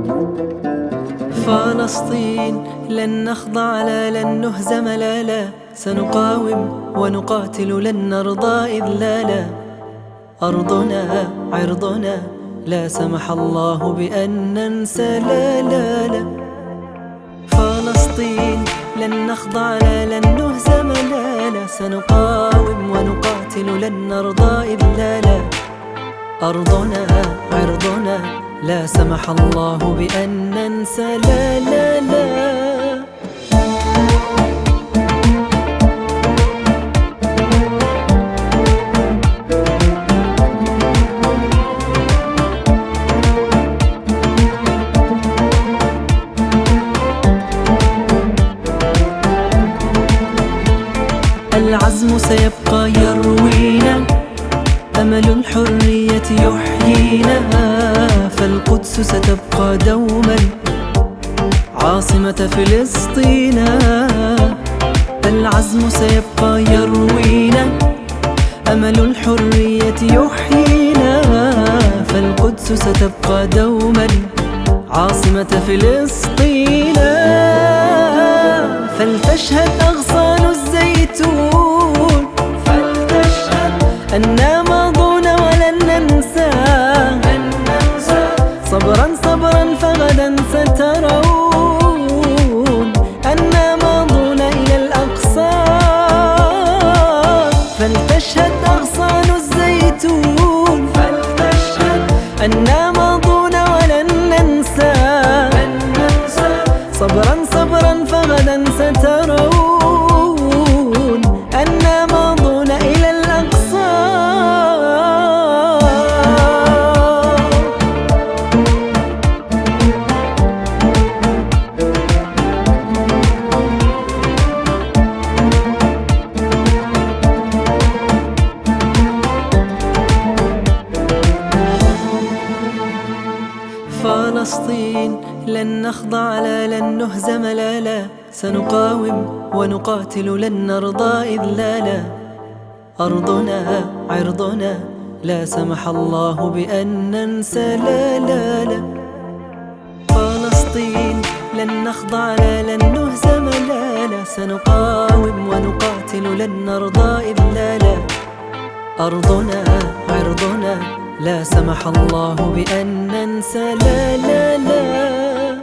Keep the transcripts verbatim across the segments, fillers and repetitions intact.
فلسطين لن نخضع لا لن نهزم لا لا، سنقاوم ونقاتل لن نرضى إذلالا. أرضنا عرضنا لا سمح الله بأن ننسى لا لا لا. فلسطين لن نخضع لا لن نهزم لا لا، سنقاوم ونقاتل لن نرضى إذلالا. أرضنا عرضنا لا سمح الله بأن ننسى لا لا لا. العزم سيبقى يروينا، أمل الحرية يحيينا، فالقدس ستبقى دوما عاصمة فلسطين. العزم سيبقى يروينا، أمل الحرية يحيينا، فالقدس ستبقى دوما عاصمة فلسطين. فلتشهد أغصان الزيتون، فلتشهد أننا ماضون ولن ننسى، صبرا صبرا فغدا سترون أننا ماضون إلى الأقصى. فلتشهد أغصان الزيتون، فلتشهد أننا ماضون ولن ننسى، صبرا صبرا فغدا سترون أننا ماضون إلى الأقصى. فلسطين لن نخضع لا لن نهزم لا لا، سنقاوم ونقاتل لن نرضى إذلالا. أرضنا عرضنا لا سمح الله بأن ننسى لا لا لا. فلسطين لن نخضع لا لن نهزم لا لا، سنقاوم ونقاتل لن نرضى إذلالا. أرضنا عرضنا لا سمح الله بأن ننسى لا لا لا.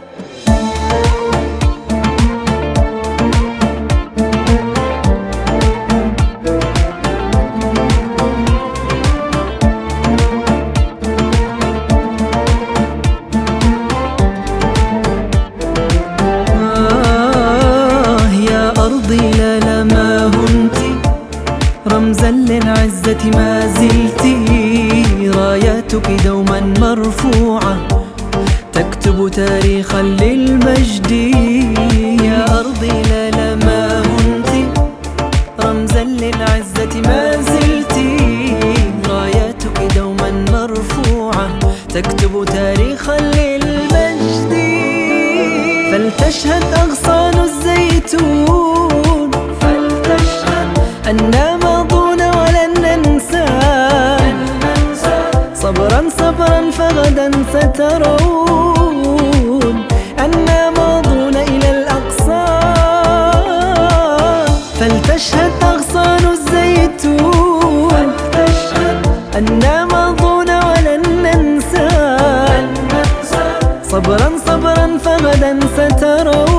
لا لا ما هنتي رمزا للعزة ما زلتي، راياتك دوما مرفوعة تكتب تاريخا للمجد. يا أرضي لا لا ما هنتي رمزا للعزة ما زلتي، راياتك دوما مرفوعة تكتب تاريخا للمجد. فلتشهد أغصان الزيتون، فلتشهد أننا ماضون ولن ننسى، صبرا صبرا فغدا سترون أننا ماضون إلى الأقصى. فلتشهد أغصان الزيتون، فلتشهد أننا ماضون ولن ننسى، صبرا صبرا فغدا سترون